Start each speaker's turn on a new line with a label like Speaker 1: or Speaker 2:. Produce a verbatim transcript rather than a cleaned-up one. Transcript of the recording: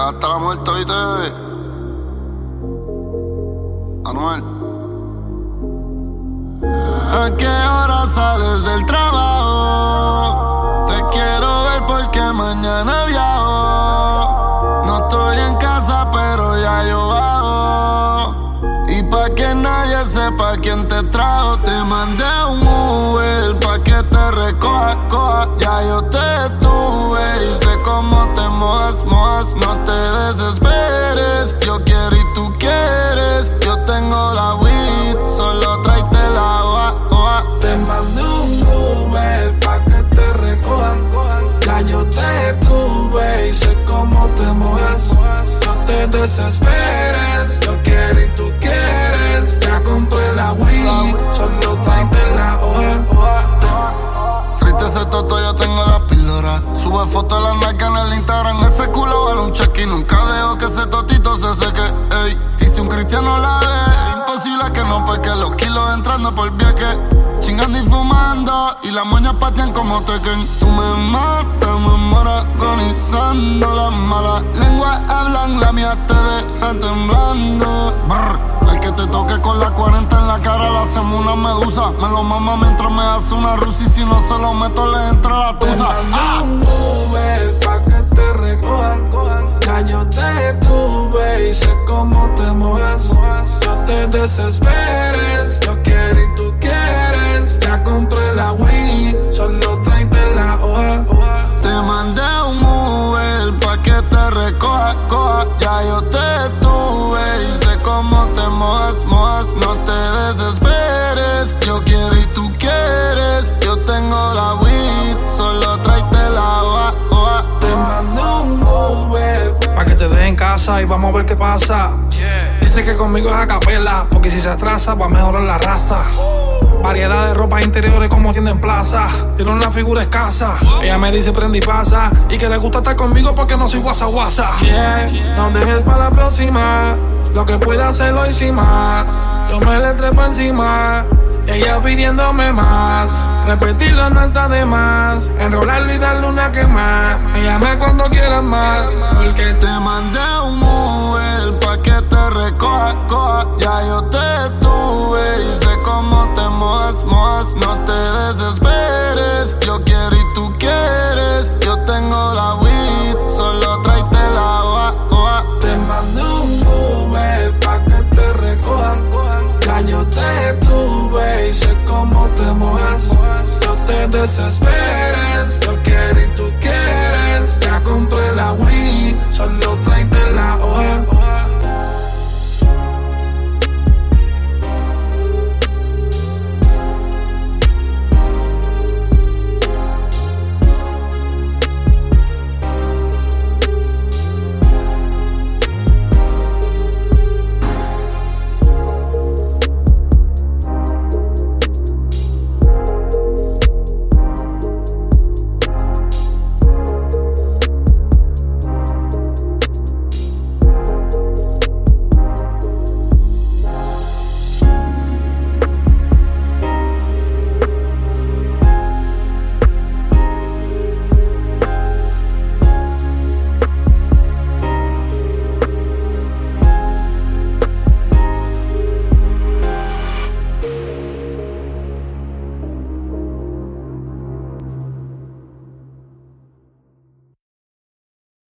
Speaker 1: Pega hasta la muerte, ¿oíste? Anuel. ¿A qué hora sales del trabajo? Te quiero ver porque mañana viajo. No estoy en casa, pero ya yo bajo. Y pa' que nadie sepa quién te trajo, te mandé un Uber pa' que te recoja, coja. Ya yo te tuve y sé cómo te mojas, mojas. No te desesperes, yo quiero y tú quieres. Yo tengo la weed, solo tráete la hoja, hoja.
Speaker 2: Te mandé un Uber pa' que te recojan, cojan. Ya yo te tuve y sé cómo te mojas. No te desesperes, yo quiero y tú quieres. Ya compré la weed, solo tráete la hoja, hoja.
Speaker 1: Triste ese toto, yo tengo la píldora. Sube fotos de la nalga en el Instagram. Ese culo vale un check y nunca dejo que ese totito se seque. Ey, y si un cristiano la ve, imposible que no, porque los kilos entrando por vieque. Chingando y fumando, y las moñas patean como Tekken. Tú me matas, me muero agonizando. Las malas lenguas hablan, la mía te deja temblando. Brr. El que te toque con la cuarenta en la cara le hacemos una medusa. Me lo mama mientras me hace una rusa. Y si no se lo meto le entra la tusa.
Speaker 2: ¡Ah! Un Uber pa' que te recojan, cojan. Ya yo te tuve y sé cómo te mojas. No te desesperes, yo quiero y tú quieres. Ya compré la weed, solo tráete la hoja, hoja.
Speaker 1: Te mandé un Uber pa' que te recoja, coja. Ya yo te tuve y sé cómo te mojas, mojas. No te desesperes, yo quiero y tú quieres. Yo tengo la weed, solo tráete la hoja, hoja.
Speaker 2: Te mandé un Uber pa' que te deje en casa y vamos a ver qué pasa. Dice que conmigo es a capela, porque si se atrasa va a mejorar la raza. Variedad de ropas interiores como tiene en plaza. Tiene una figura escasa. Ella me dice prende y pasa. Y que le gusta estar conmigo porque no soy guasa guasa. Yeah, no dejes para la próxima. Lo que pueda hacerlo y sin más. Yo me le trepo encima. Ella pidiéndome más. Repetirlo no está de más. Enrolarlo y darle una quema. Me llama cuando quieras más. Porque
Speaker 1: te mandé un Uber pa' que te recoja, coja. Ya yo te tuve y sé cómo te mojas, mojas. No te desesperes, yo quiero y tú quieres. Yo tengo la weed, solo tráete la hoja, hoja.
Speaker 2: Te mandé un Uber pa' que te recojan, cojan. Ya yo te tuve y sé cómo te mojas. No te desesperes, yo quiero y tú quieres. Ya compré la weed, solo tráete